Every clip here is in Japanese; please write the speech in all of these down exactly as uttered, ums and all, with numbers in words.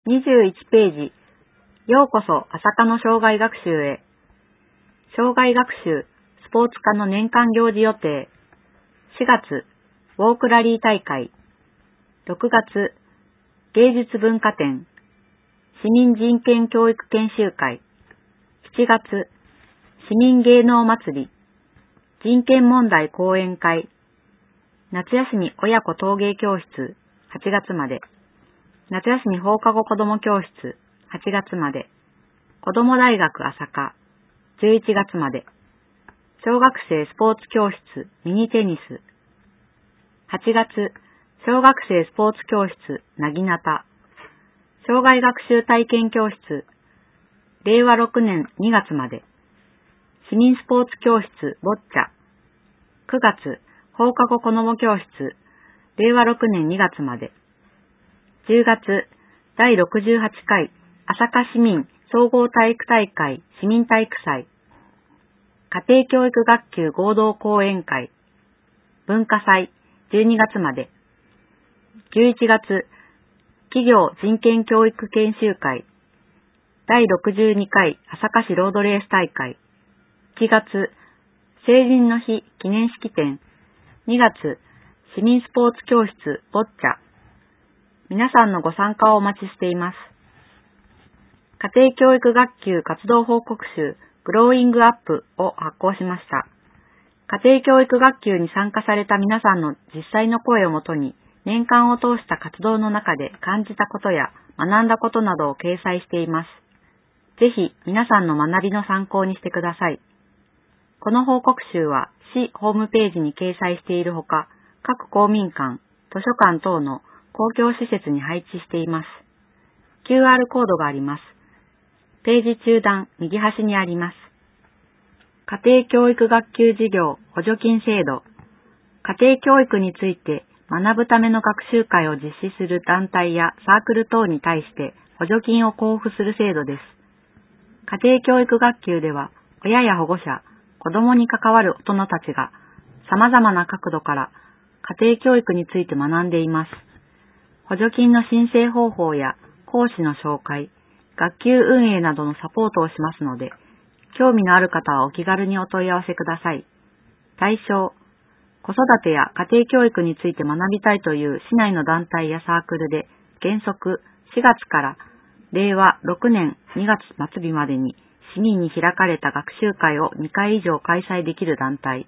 にじゅういちページ、ようこそ朝課の障害学習へ。障害学習、スポーツ科の年間行事予定。しがつ、ウォークラリー大会。ろくがつ、芸術文化展。市民人権教育研修会。しちがつ、市民芸能祭り。人権問題講演会。夏休み親子陶芸教室、はちがつまで。夏休み放課後子ども教室、はちがつまで。子ども大学朝課、じゅういちがつまで。小学生スポーツ教室、ミニテニス。はちがつ、小学生スポーツ教室、なぎなた。障害学習体験教室、れいわろくねんにがつまで。市民スポーツ教室、ボッチャ。くがつ、放課後子ども教室、れいわろくねんにがつまで。じゅうがつ、だいろくじゅうはちかい朝課市民総合体育大会市民体育祭。家庭教育学級合同講演会。文化祭、じゅうにがつまで。じゅういちがつ、企業人権教育研修会。だいろくじゅうにかい朝課市ロードレース大会。いちがつ、成人の日記念式典。にがつ、市民スポーツ教室ボッチャ。皆さんのご参加をお待ちしています。家庭教育学級活動報告集グローイングアップを発行しました。家庭教育学級に参加された皆さんの実際の声をもとに、年間を通した活動の中で感じたことや学んだことなどを掲載しています。ぜひ皆さんの学びの参考にしてください。この報告集は市ホームページに掲載しているほか、各公民館、図書館等の公共施設に配置しています。キューアール コードがあります。ページ中段右端にあります。家庭教育学級事業補助金制度。家庭教育について学ぶための学習会を実施する団体やサークル等に対して補助金を交付する制度です。家庭教育学級では、親や保護者、子どもに関わる大人たちが様々な角度から家庭教育について学んでいます。補助金の申請方法や講師の紹介、学級運営などのサポートをしますので、興味のある方はお気軽にお問い合わせください。対象、子育てや家庭教育について学びたいという市内の団体やサークルで、原則しがつかられいわろくねんにがつ末日までに市民に開かれた学習会をにかい以上開催できる団体。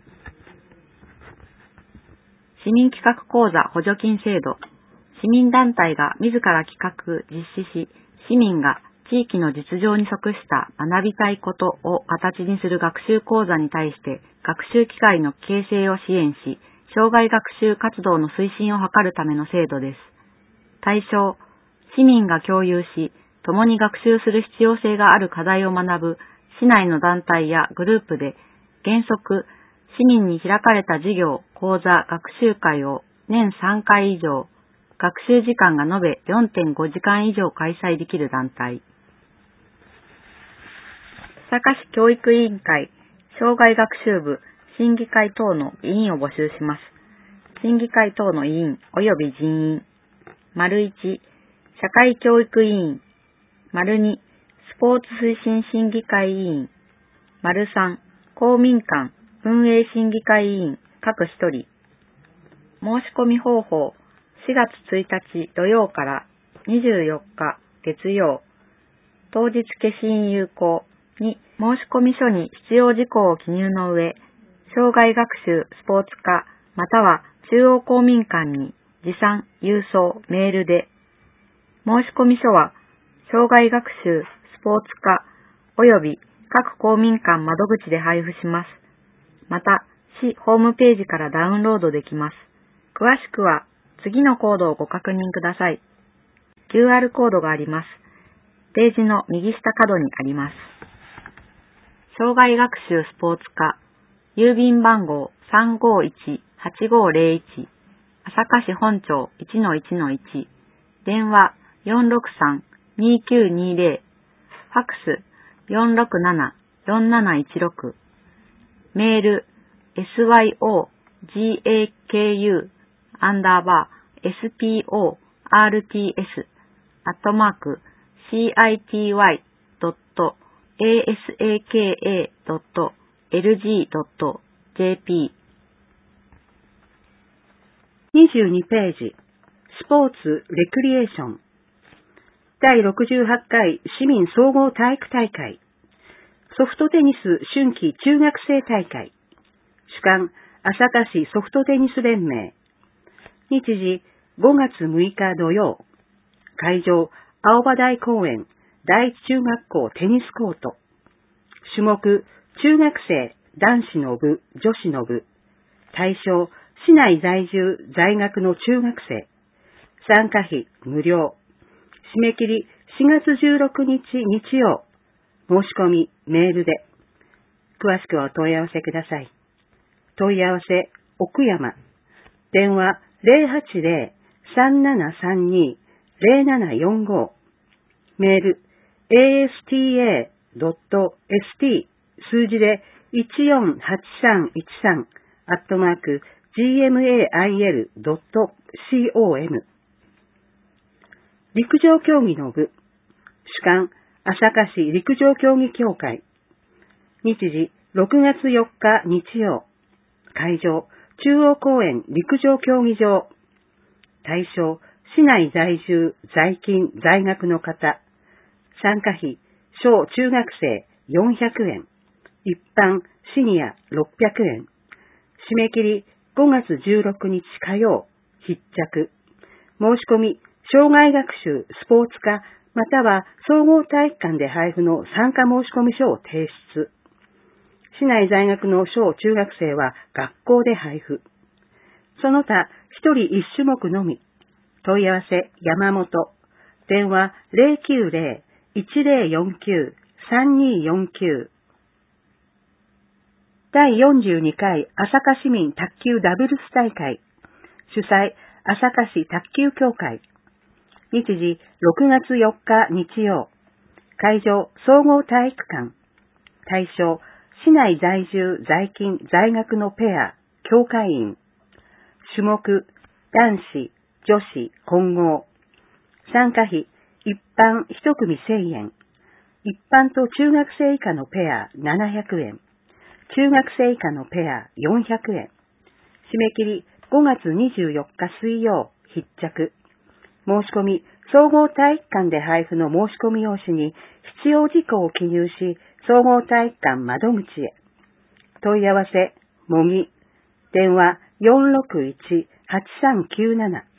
市民企画講座補助金制度。市民団体が自ら企画、実施し、市民が地域の実情に即した学びたいことを形にする学習講座に対して学習機会の形成を支援し、障害学習活動の推進を図るための制度です。対象、市民が共有し、共に学習する必要性がある課題を学ぶ市内の団体やグループで、原則、市民に開かれた授業、講座、学習会を年さんかい以上、学習時間が延べ よんてんごじかん以上開催できる団体。朝霞市教育委員会、障害学習部、審議会等の委員を募集します。審議会等の委員及び人員。丸いち、社会教育委員。丸に、スポーツ推進審議会委員。丸さん、公民館運営審議会委員各一人。申し込み方法、しがつついたち土曜からにじゅうよっか月曜、当日消印有効に申し込み書に必要事項を記入の上、障害学習スポーツ課または中央公民館に持参、郵送、メールで、申し込み書は障害学習スポーツ課及び各公民館窓口で配布します。また、市ホームページからダウンロードできます。詳しくは次のコードをご確認ください。キューアール コードがあります。ページの右下角にあります。障害学習スポーツ課、郵便番号 さんごいちはちごぜろいち、朝霞市本町 いちのいちのいち、電話 よんろくさんにきゅうにぜろ、ファックス よんろくななよんなないちろく、メール エスワイオージーエーケーユー アンダーバー エスピーオーアールティーエスアットマーク、シーアイティーワイドットエーエスエーケーエードットエルジードットジェーピー。 にじゅうにページ、スポーツ・レクリエーション。だいろくじゅうはちかい市民総合体育大会。ソフトテニス春季中学生大会。主管、朝霞市ソフトテニス連盟。日時、ごがつむいか土曜。会場、青葉台公園第一中学校テニスコート。種目、中学生男子の部、女子の部。対象、市内在住在学の中学生。参加費無料。締め切りしがつじゅうろくにち日曜。申し込みメールで。詳しくはお問い合わせください。問い合わせ、奥山。電話 ゼロはちゼロ さんななさんに ゼロななよんご。メール、エーエスティーエードットエスティー 数字でいちよんはちさんいちさんアットマーク ジーエムエーアイエルドットコム。陸上競技の部。主管、朝霞市陸上競技協会。日時、ろくがつよっか日曜。会場、中央公園陸上競技場。対象、市内在住、在勤、在学の方。参加費、小中学生よんひゃくえん。一般、シニアろっぴゃくえん。締め切りごがつじゅうろくにち火曜。必着。申し込み、障害学習、スポーツ科、または総合体育館で配布の参加申込書を提出。市内在学の小中学生は学校で配布。その他、一人一種目のみ。問い合わせ、山本。電話 ゼロきゅうゼロ いちゼロよんきゅう さんによんきゅう。だいよんじゅうにかい朝霞市民卓球ダブルス大会。主催、朝霞市卓球協会。日時、ろくがつよっか日曜。会場、総合体育館。対象、市内在住、在勤、在学のペア、協会員。種目、男子、女子、混合。参加費、一般一組せんえん。一般と中学生以下のペアななひゃくえん。中学生以下のペアよんひゃくえん。締め切りごがつにじゅうよっか水曜。必着。申し込み、総合体育館で配布の申し込み用紙に必要事項を記入し、総合体育館窓口へ。問い合わせ、もぎ。電話 よんろくいち はちさんきゅうなな。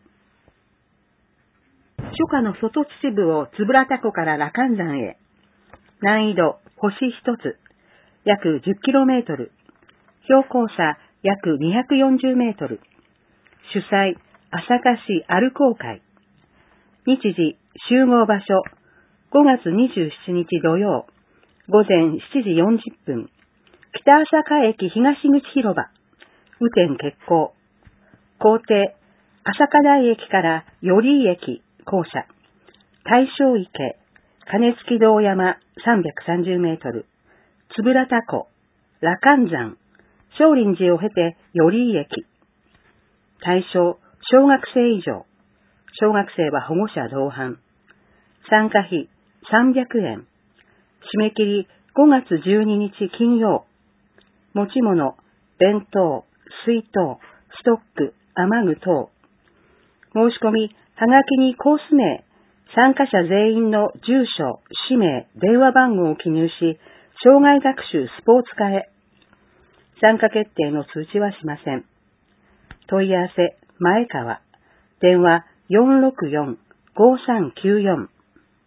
初夏の外秩父をつぶらた湖から羅漢山へ。難易度、星一つ。約 じゅっキロメートル。標高差約にひゃくよんじゅうメートル。主催、朝霞市アルコー会。日時、集合場所、ごがつにじゅうしちにち土曜、午前しちじよんじゅっぷん。北朝霞駅東口広場。雨天決行。行程、朝霞台駅から寄居駅、校舎。大正池、金付堂山さんびゃくさんじゅうメートル。つぶらた湖、羅漢山、少林寺を経て寄居駅。対象、小学生以上。小学生は保護者同伴。参加費さんびゃくえん。締め切りごがつじゅうににち金曜。持ち物、弁当、水筒、ストック、雨具等。申し込み、はがきにコース名、参加者全員の住所、氏名、電話番号を記入し、障害学習スポーツ科へ。参加決定の通知はしません。問い合わせ、前川。電話 よんろくよん ごさんきゅうよん。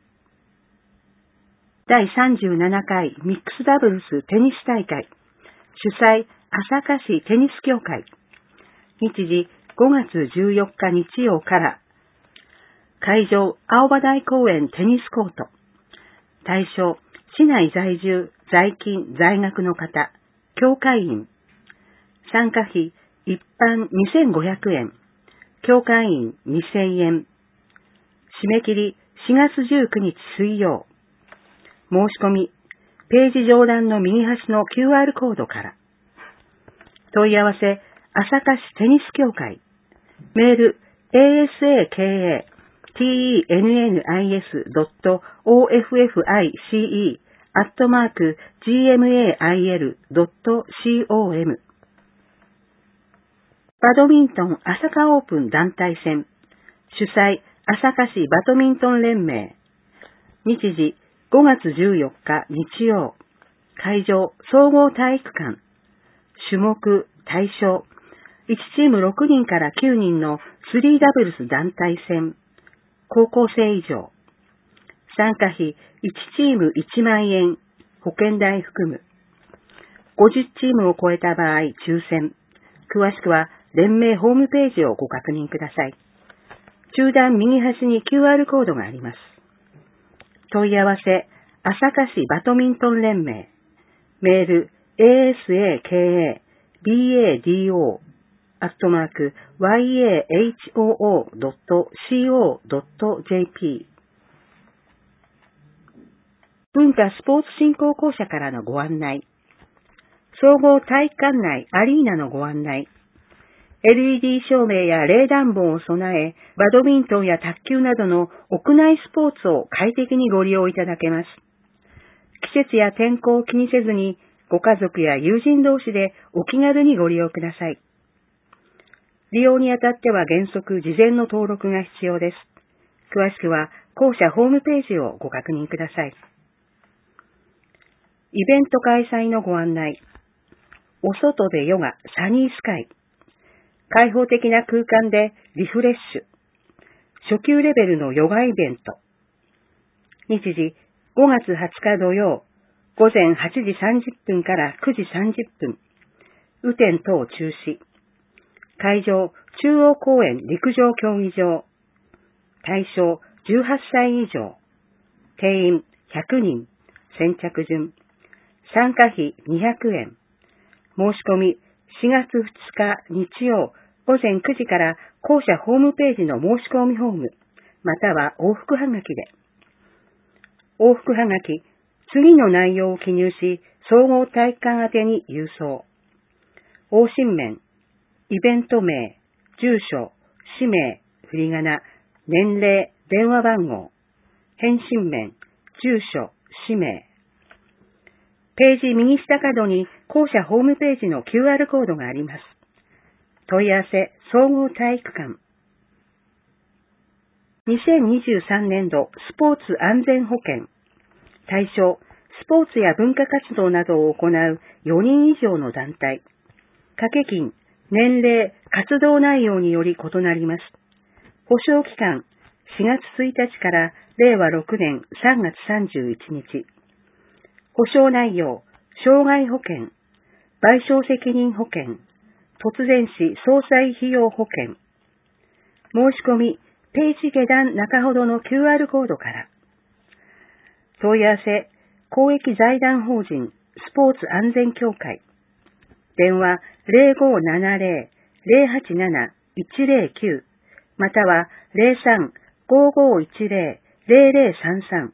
だいさんじゅうななかいミックスダブルステニス大会。主催、朝霞市テニス協会。日時、ごがつじゅうよっか日曜から。会場、青葉台公園テニスコート。対象、市内在住、在勤、在学の方、協会員。参加費、一般にせんごひゃくえん。協会員にせんえん。締め切りしがつじゅうくにち水曜。申し込み、ページ上段の右端の キューアール コードから。問い合わせ、朝霞市テニス協会。メール、エーエスエーケーエー tennis.office アットマーク gmail.com バドミントン朝霞オープン団体戦主催朝霞市バドミントン連盟日時ごがつじゅうよっか日曜会場総合体育館種目対象いちチームろくにんからきゅうにんのスリーダブルス団体戦高校生以上参加費いちチームいちまんえん保険代含むごじゅうチームを超えた場合抽選詳しくは連盟ホームページをご確認ください。中段右端に キューアール コードがあります。問い合わせ、朝霞市バドミントン連盟、メール、エーエスエーケーエービーエーディーオー アットマーク ワイエーエイチオーオードットシーオードットジェーピー 文化スポーツ振興公社からのご案内、総合体育館内アリーナのご案内、エルイーディー 照明や冷暖房を備え、バドミントンや卓球などの屋内スポーツを快適にご利用いただけます。季節や天候を気にせずに、ご家族や友人同士でお気軽にご利用ください。利用にあたっては原則事前の登録が必要です。詳しくは公社ホームページをご確認ください。イベント開催のご案内。お外でヨガサニースカイ。開放的な空間でリフレッシュ。初級レベルのヨガイベント。日時ごがつはつか土曜、ごぜんはちじさんじゅっぷんからくじさんじゅっぷん。雨天等中止。会場、中央公園陸上競技場。対象、じゅうはっさい以上。定員、ひゃくにん。先着順。参加費にひゃくえん。申し込み、しがつふつか日曜ごぜんくじから公社ホームページの申し込みフォーム、または往復はがきで。往復はがき、次の内容を記入し、総合体育館宛てに郵送。往診面、イベント名、住所、氏名、振り仮名、年齢、電話番号。返信面、住所、氏名。ページ右下角に公社ホームページの キューアール コードがあります。問い合わせ、総合体育館。にせんにじゅうさんねんどスポーツ安全保険。対象、スポーツや文化活動などを行うよにん以上の団体。掛け金、年齢、活動内容により異なります。保証期間、しがつついたちかられいわろくねんさんがつさんじゅういちにち。保証内容、障害保険、賠償責任保険、突然死葬祭費用保険。申し込み、ページ下段中ほどの キューアール コードから。問い合わせ、公益財団法人スポーツ安全協会。電話ゼロごななゼロゼロはちなないちゼロきゅうまたはゼロさんごごいちゼロゼロゼロさんさん。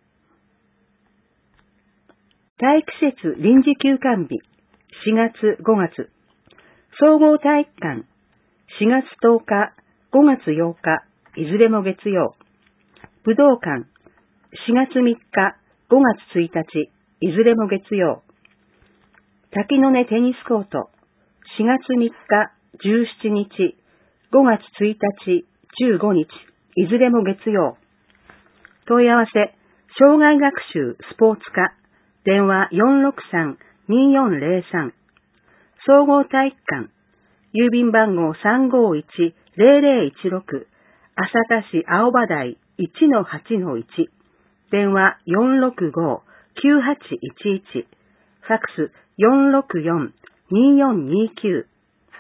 体育施設臨時休館日しがつごがつ総合体育館しがつとおかごがつようかいずれも月曜武道館しがつみっかごがつついたちいずれも月曜滝の根テニスコートしがつみっかじゅうしちにちごがつついたちじゅうごにちいずれも月曜問い合わせ障害学習スポーツ科電話 よんろくさんにーよんゼロさん 総合体育館郵便番号 さんごいちゼロゼロいちろく 朝霞市青葉台 いちのはちのいち 電話よんろくごきゅうはちいちいちファックスよんろくよんにーよんにーきゅう。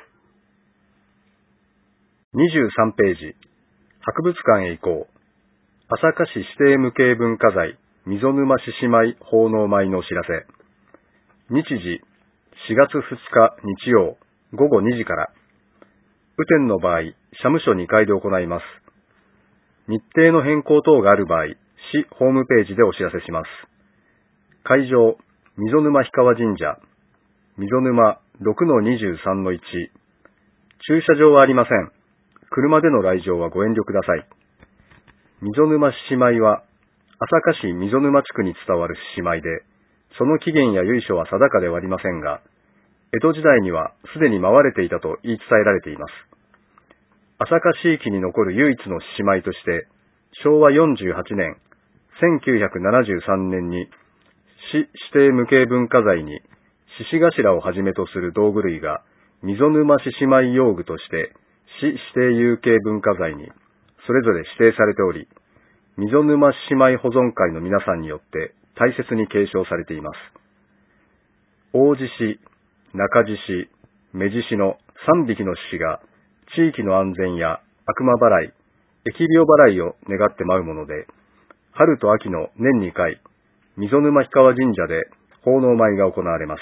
にじゅうさんページ博物館へ行こう朝霞市指定無形文化財溝沼獅子舞奉納舞のお知らせ日時しがつふつか日曜ごごにじから雨天の場合社務所にかいで行います日程の変更等がある場合市ホームページでお知らせします会場溝沼氷川神社溝沼 ろくのにじゅうさんのいち 駐車場はありません車での来場はご遠慮ください溝沼獅子舞は、朝霞市溝沼地区に伝わる獅子舞で、その起源や由緒は定かではありませんが、江戸時代にはすでに舞われていたと言い伝えられています。朝霞市域に残る唯一の獅子舞として、しょうわよんじゅうはちねん、せんきゅうひゃくななじゅうさんねんに市指定無形文化財に獅子頭をはじめとする道具類が溝沼獅子舞用具として市指定有形文化財にそれぞれ指定されており、溝沼獅子舞保存会の皆さんによって大切に継承されています。大獅子、中獅子、目獅子のさんびきの獅子が地域の安全や悪魔払い、疫病払いを願って舞うもので、春と秋の年にかい、溝沼氷川神社で奉納舞が行われます。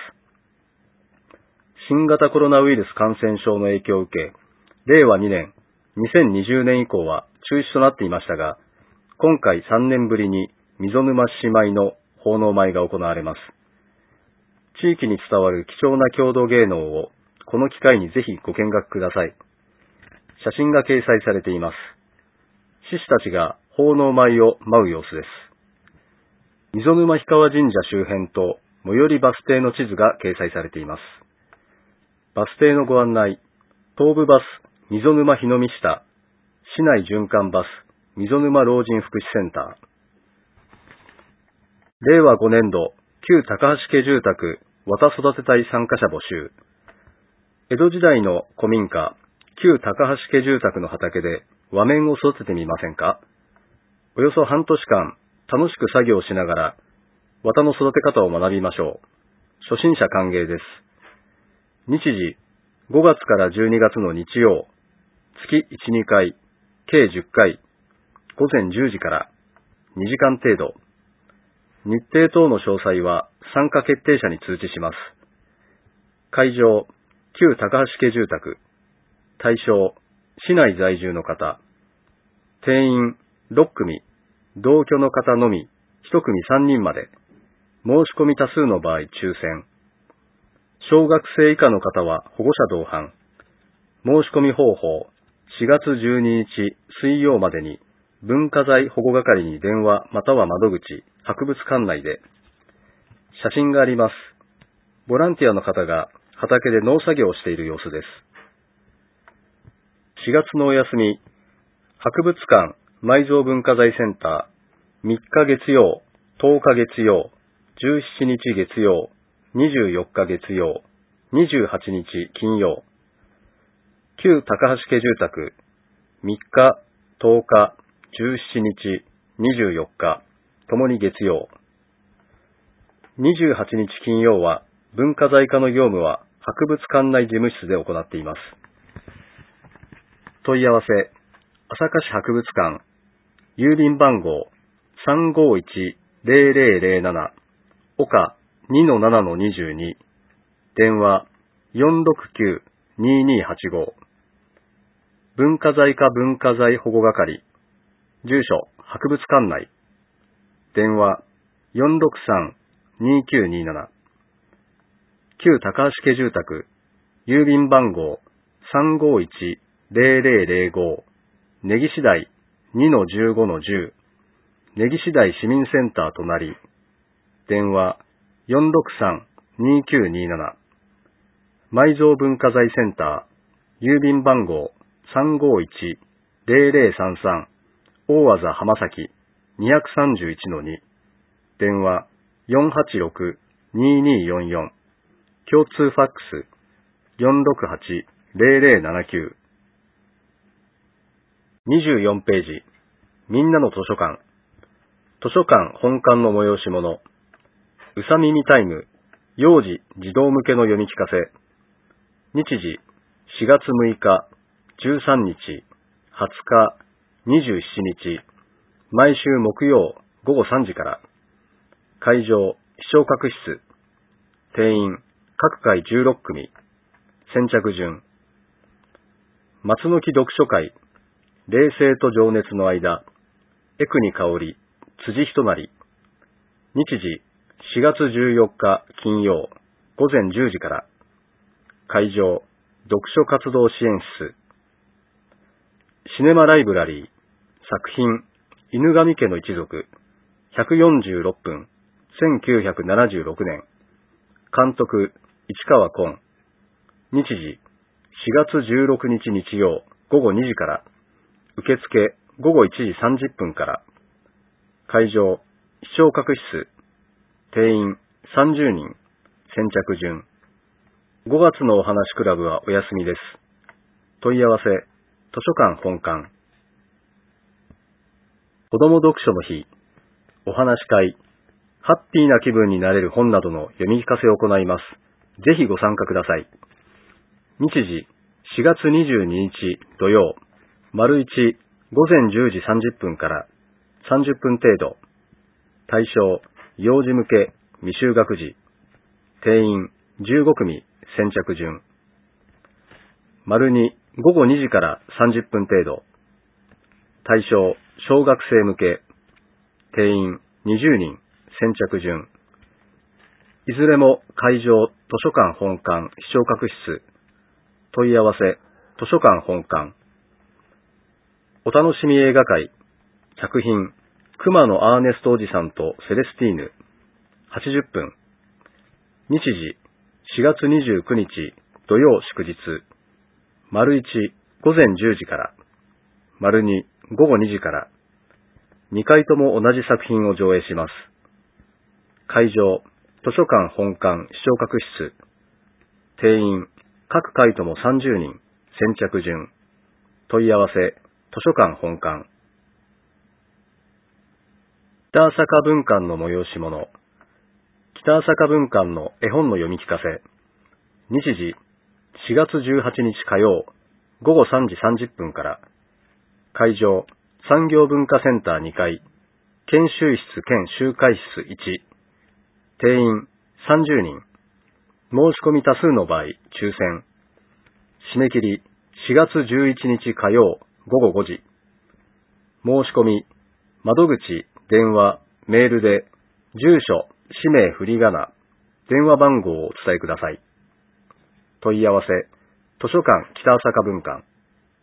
新型コロナウイルス感染症の影響を受け、れいわにねん、にせんにじゅうねん以降は中止となっていましたが、今回さんねんぶりに溝沼獅子舞の奉納舞が行われます。地域に伝わる貴重な郷土芸能をこの機会にぜひご見学ください。写真が掲載されています。獅子たちが奉納舞を舞う様子です。溝沼氷川神社周辺と最寄りバス停の地図が掲載されています。バス停のご案内、東武バス溝沼日の見下、市内循環バス溝沼老人福祉センター。れいわごねんど、旧高橋家住宅、綿育て隊参加者募集。江戸時代の古民家、旧高橋家住宅の畑で和面を育ててみませんか？およそ半年間、楽しく作業しながら、綿の育て方を学びましょう。初心者歓迎です。日時、ごがつからじゅうにがつの日曜、月いち、にかい、計じゅっかい、ごぜんじゅうじからにじかん程度。日程等の詳細は参加決定者に通知します。会場、旧高橋家住宅。対象、市内在住の方。定員、ろっくみ。同居の方のみ、いちくみさんにんまで。申し込み多数の場合、抽選。小学生以下の方は保護者同伴。申し込み方法、しがつじゅうににち水曜までに文化財保護係に電話または窓口、博物館内で。写真があります。ボランティアの方が畑で農作業をしている様子です。しがつのお休み、博物館埋蔵文化財センター、みっか月曜、とおか月曜、じゅうしちにち月曜、にじゅうよっか月曜、にじゅうはちにち金曜。旧高橋家住宅、みっか、とおか、じゅうしちにち、にじゅうよっか、ともに月曜。にじゅうはちにち金曜は、文化財課の業務は博物館内事務室で行っています。問い合わせ、朝霞市博物館、郵便番号 さんごいちぜろぜろぜろなな、岡 にのななのにじゅうに、電話 よんろくきゅうににはちご、文化財課文化財保護係、住所博物館内、電話 よんろくさんにきゅうになな、旧高橋家住宅、郵便番号 さんごいちぜろぜろぜろご、根岸台 にのじゅうごのじゅう、根岸台市民センター隣、電話 よんろくさんにきゅうになな、埋蔵文化財センター、郵便番号 さんごいちぜろぜろさんさん、大字浜崎 にさんいちのに、電話 よんはちろくにによんよん、共通ファックス よんろくはちぜろぜろななきゅう。にじゅうよんページ、みんなの図書館。図書館本館の催し物。うさみみタイム、幼児児童向けの読み聞かせ。日時、しがつむいか、じゅうさんにち、はつか、にじゅうしちにち、毎週木曜ごごさんじから。会場、視聴覚室。定員、各回じゅうろっくみ。先着順。松の木読書会。冷静と情熱の間。江国香織、辻仁成。日時、しがつじゅうよっか金曜、ごぜんじゅうじから。会場、読書活動支援室。シネマライブラリー。作品、 犬神家の一族、ひゃくよんじゅうろっぷん、せんきゅうひゃくななじゅうろくねん。監督、市川崑。日時、しがつじゅうろくにち日曜、ごごにじから。受付、ごごいちじさんじゅっぷんから。会場、視聴覚室。定員、さんじゅうにん。先着順。ごがつのお話クラブはお休みです。問い合わせ、図書館本館。子ども読書の日、お話し会、ハッピーな気分になれる本などの読み聞かせを行います。ぜひご参加ください。日時、しがつにじゅうににち土曜、丸いち、ごぜんじゅうじさんじゅっぷんからさんじゅっぷん程度。対象、幼児向け、未就学児。定員、じゅうごくみ、先着順。丸に、ごごにじからさんじゅっぷん程度。対象、小学生向け。定員、にじゅうにん、先着順。いずれも会場、図書館本館、視聴覚室。問い合わせ、図書館本館。お楽しみ映画会。作品、熊のアーネストおじさんとセレスティーヌ。はちじゅっぷん。日時、しがつにじゅうくにち土曜祝日。丸いち、ごぜんじゅうじから。丸に、ごごにじから。にかいとも同じ作品を上映します。会場、図書館本館視聴覚室。定員、各回ともさんじゅうにん、先着順。問い合わせ、図書館本館。北朝霞文館の催し物。北朝霞文館の絵本の読み聞かせ。日時、しがつじゅうはちにち火曜、ごごさんじさんじゅっぷんから。会場、産業文化センターにかい、研修室兼集会室いち。定員さんじゅうにん。申し込み多数の場合、抽選。締め切りしがつじゅういちにち火曜ごごごじ。申し込み、窓口、電話、メールで、住所、氏名振り仮名、電話番号をお伝えください。問い合わせ、図書館北朝霞文館。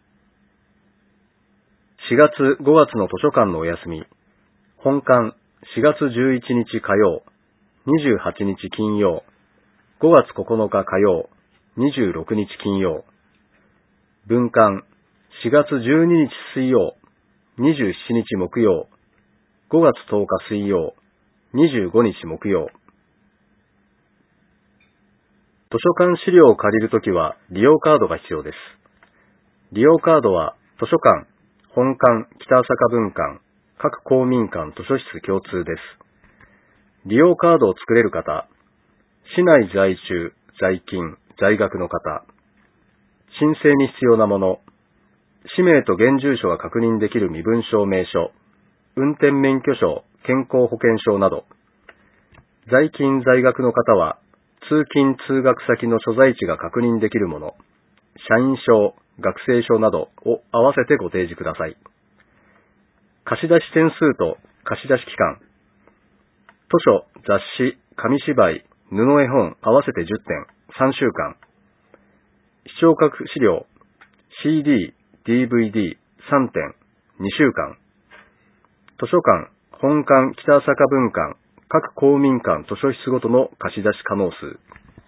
しがつごがつの図書館のお休み。本館しがつじゅういちにち火曜、にじゅうはちにち金曜、ごがつここのか火曜、にじゅうろくにち金曜。文館しがつじゅうににち水曜、にじゅうしちにち木曜、ごがつとおか水曜、にじゅうごにち木曜。図書館資料を借りるときは利用カードが必要です。利用カードは図書館、本館北朝霞文館、各公民館図書室共通です。利用カードを作れる方、市内在住、在勤、在学の方、申請に必要なもの、氏名と現住所が確認できる身分証明書、運転免許証、健康保険証など、在勤在学の方は、通勤通学先の所在地が確認できるもの、社員証、学生証などを合わせてご提示ください。貸し出し点数と貸し出し期間、図書、雑誌、紙芝居、布絵本合わせてじゅってん、さんしゅうかん。視聴覚資料、シーディー、ディーブイディー、さんてん、にしゅうかん。図書館、本館北朝霞文館、各公民館図書室ごとの貸し出し可能数。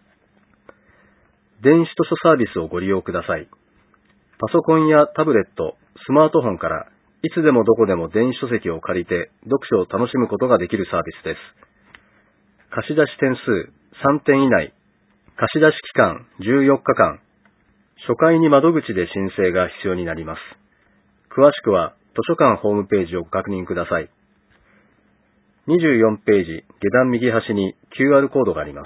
電子図書サービスをご利用ください。パソコンやタブレット、スマートフォンからいつでもどこでも電子書籍を借りて読書を楽しむことができるサービスです。貸し出し点数さんてん以内、貸し出し期間じゅうよっかかん、初回に窓口で申請が必要になります。詳しくは図書館ホームページをご確認ください。にじゅうよんページ下段右端に キューアール コードがあります。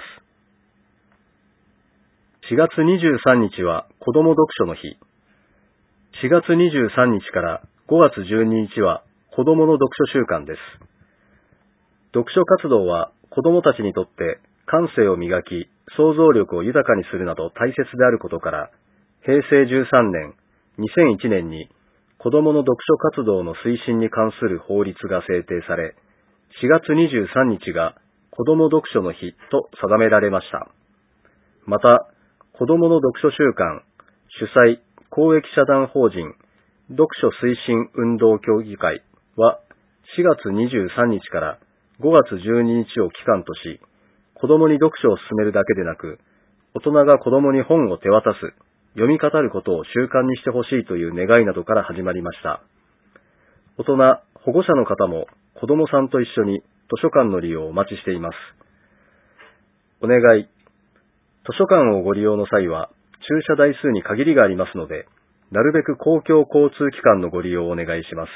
しがつにじゅうさんにちは子ども読書の日。しがつにじゅうさんにちからごがつじゅうににちは子どもの読書週間です。読書活動は子どもたちにとって感性を磨き、想像力を豊かにするなど大切であることから、へいせいじゅうさんねん、にせんいちねんに子どもの読書活動の推進に関する法律が制定され、しがつにじゅうさんにちが子ども読書の日と定められました。また、子どもの読書週間主催公益社団法人読書推進運動協議会はしがつにじゅうさんにちからごがつじゅうににちを期間とし、子供に読書を進めるだけでなく、大人が子供に本を手渡す、読み語ることを習慣にしてほしいという願いなどから始まりました。大人、保護者の方も子供さんと一緒に図書館の利用をお待ちしています。お願い。図書館をご利用の際は、駐車台数に限りがありますので、なるべく公共交通機関のご利用をお願いします。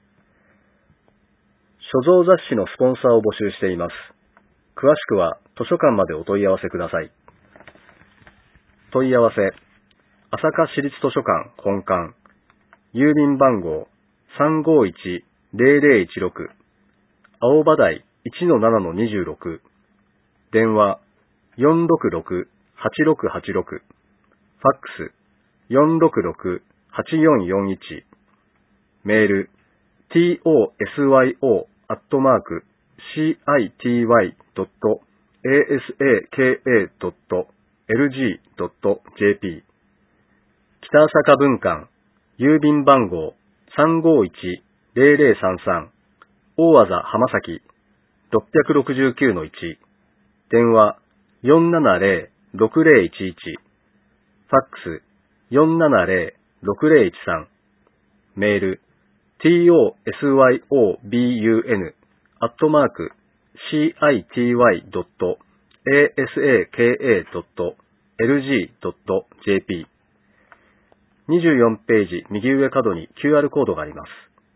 所蔵雑誌のスポンサーを募集しています。詳しくは図書館までお問い合わせください。問い合わせ、朝霞市立図書館本館、郵便番号 さんごいちゼロゼロいちろく、青葉台 いちのななのにじゅうろく、電話 よんろくろくはちろくはちろく、ファックス よんろくろくはちよんよんいち、メール トゥスヨ アットマーク シーアイティーワイ ドット エーエスエーケーエー ドット エルジー ドット ジェーピー、 北朝霞分館、郵便番号 さんごいちゼロゼロさんさん、大字浜崎 ろっぴゃくろくじゅうきゅうのいち、電話 よんななゼロろくゼロいちいち、ファックス よんななゼロろくゼロいちさん、メール トゥスヨブン アットマーク シーアイティーワイ ドット エーエスエーケーエー ドット エルジー ドット ジェーピー、 にじゅうよんページ右上角に キューアール コードがあります。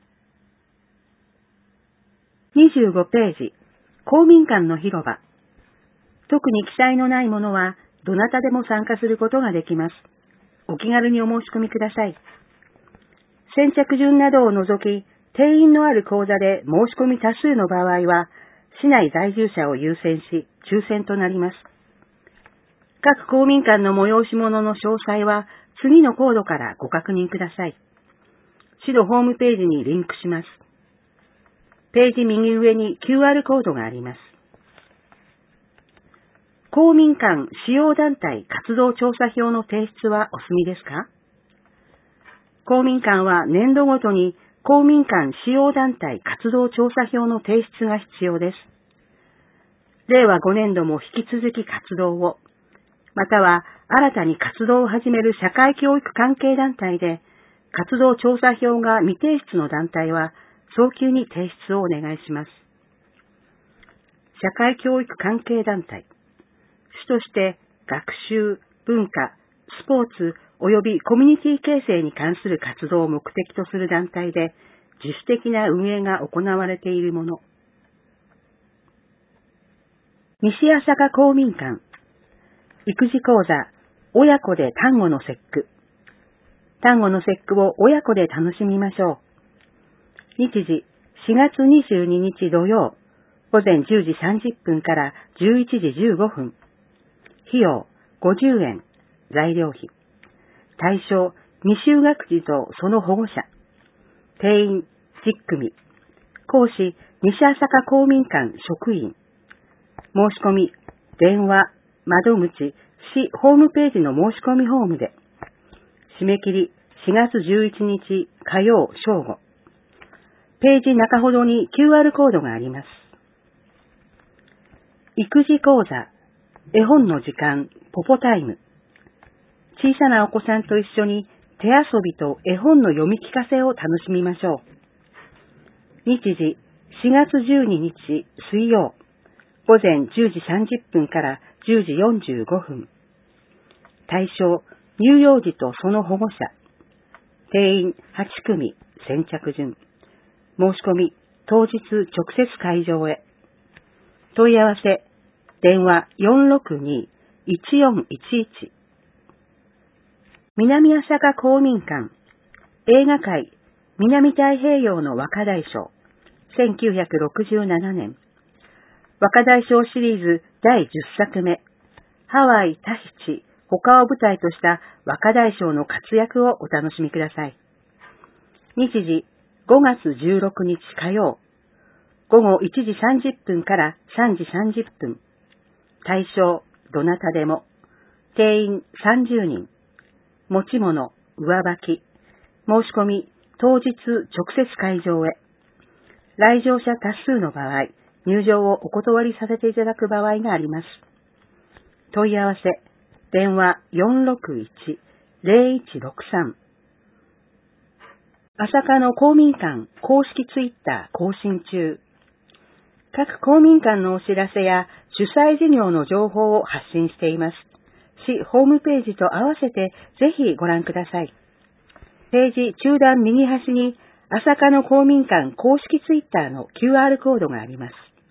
にじゅうごページ、公民館の広場。特に記載のないものは、どなたでも参加することができます。お気軽にお申し込みください。先着順などを除き、定員のある講座で申し込み多数の場合は、市内在住者を優先し、抽選となります。各公民館の催し物の詳細は、次のコードからご確認ください。市のホームページにリンクします。ページ右上に キューアール コードがあります。公民館使用団体活動調査票の提出はお済みですか？公民館は年度ごとに公民館使用団体活動調査票の提出が必要です。れいわごねんども引き続き活動を、または新たに活動を始める社会教育関係団体で、活動調査票が未提出の団体は、早急に提出をお願いします。社会教育関係団体、主として学習、文化、スポーツ及びコミュニティ形成に関する活動を目的とする団体で、自主的な運営が行われているもの。西朝霞公民館、育児講座、親子で端午の節句。端午の節句を親子で楽しみましょう。日時、しがつにじゅうににち土曜、午前じゅうじさんじゅっぷんからじゅういちじじゅうごふん。費用、ごじゅうえん。材料費。対象、未就学児とその保護者。定員、じゅっくみ。講師、西朝霞公民館職員。申し込み、電話、窓口、市ホームページの申し込みフォームで。締め切り、しがつじゅういちにち火曜正午。ページ中ほどに キューアール コードがあります。育児講座、絵本の時間、ポポタイム。小さなお子さんと一緒に手遊びと絵本の読み聞かせを楽しみましょう。日時、しがつじゅうににち水曜、午前じゅうじさんじゅっぷんからじゅうじよんじゅうごふん。対象、乳幼児とその保護者。定員はちくみ、先着順。申し込み、当日直接会場へ。問い合わせ、電話 よんろくに いちよんいちいち。南朝霞公民館、映画界、南太平洋の若大将、せんきゅうひゃくろくじゅうななねん。若大将シリーズだいじゅっさくめ、ハワイ、タヒチ、他を舞台とした若大将の活躍をお楽しみください。日時、ごがつじゅうろくにち火曜、午後いちじさんじゅっぷんからさんじさんじゅっぷん。対象、どなたでも。定員さんじゅうにん。持ち物、上履き。申し込み、当日直接会場へ。 来場者多数の場合、入場をお断りさせていただく場合があります。問い合わせ、電話 よんろくいち ゼロいちろくさん。朝霞の公民館公式ツイッター更新中。各公民館のお知らせや主催事業の情報を発信しています。市ホームページと合わせてぜひご覧ください。ページ中段右端に朝霞の公民館公式ツイッターの キューアール コードがあります。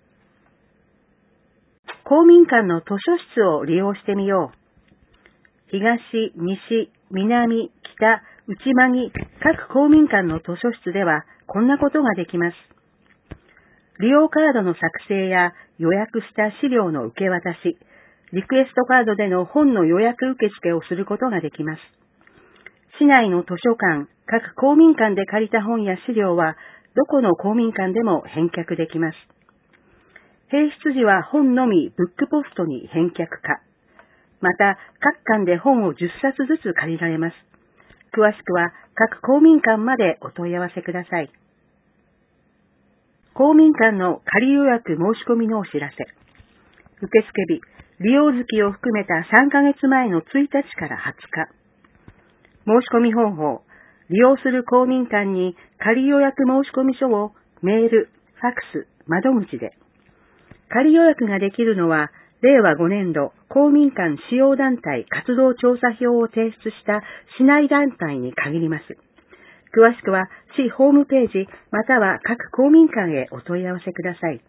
公民館の図書室を利用してみよう。東、西、南、北、内間に各公民館の図書室ではこんなことができます。利用カードの作成や予約した資料の受け渡し、リクエストカードでの本の予約受付をすることができます。市内の図書館、各公民館で借りた本や資料はどこの公民館でも返却できます。提出時は本のみブックポストに返却か、また各館で本をじゅっさつずつ借りられます。詳しくは各公民館までお問い合わせください。公民館の仮予約申し込みのお知らせ。受付日、利用月を含めたさんかげつまえのついたちからはつか。申し込み方法、利用する公民館に仮予約申込書をメール、ファックス、窓口で。仮予約ができるのは、れいわごねんど公民館使用団体活動調査票を提出した市内団体に限ります。詳しくは市ホームページまたは各公民館へお問い合わせください。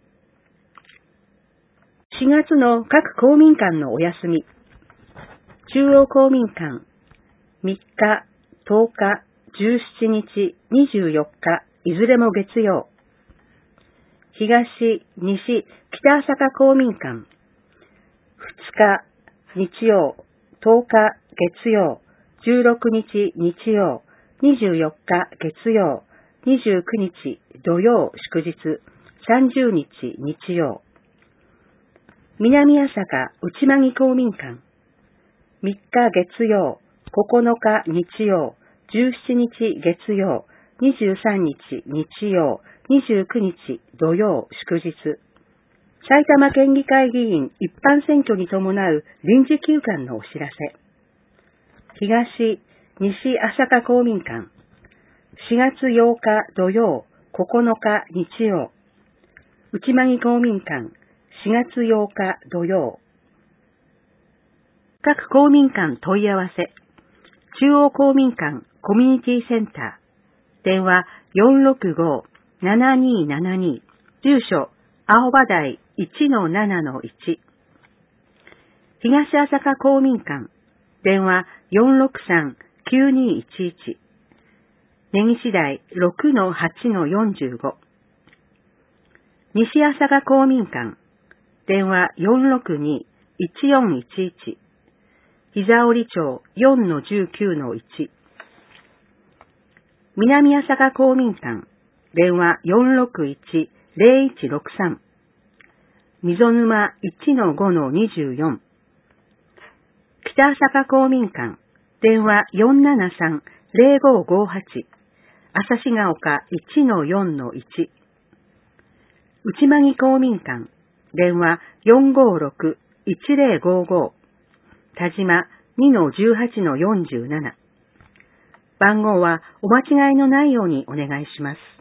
しがつの各公民館のお休み。中央公民館みっか、とおか、じゅうしちにち、にじゅうよっか、いずれも月曜。東、西、北朝霞公民館ふつか、日曜、とおか、月曜、じゅうろくにち、日曜、にじゅうよっか、月曜、にじゅうくにち、土曜、祝日、さんじゅうにち、日曜。南朝霞内間木公民館みっか月曜、ここのか日曜、じゅうしちにち月曜、にじゅうさんにち日曜、にじゅうくにち土曜、祝日。埼玉県議会議員一般選挙に伴う臨時休館のお知らせ。東、西朝霞公民館しがつようか土曜、ここのか日曜。内間木公民館しがつようか土曜。各公民館問い合わせ。中央公民館コミュニティセンター。電話 よんろくご ななにななに。住所青葉台 いちのななのいち。東朝霞公民館。電話 よんろくさん きゅうにいちいち。根岸台 ろくのはちのよんじゅうご。西朝霞公民館。電話 よんろくに いちよんいちいち。膝折町 よんのじゅうきゅうのいち。南朝霞公民館。電話 よんろくいち ゼロいちろくさん。溝沼 いちのごのにじゅうよん。北朝霞公民館。電話 よんななさん ゼロごごはち。朝志ヶ丘 いちのよんのいち。内間木公民館。電話 よんごろく いちゼロごご。田島 にのじゅうはちのよんじゅうなな。番号はお間違いのないようにお願いします。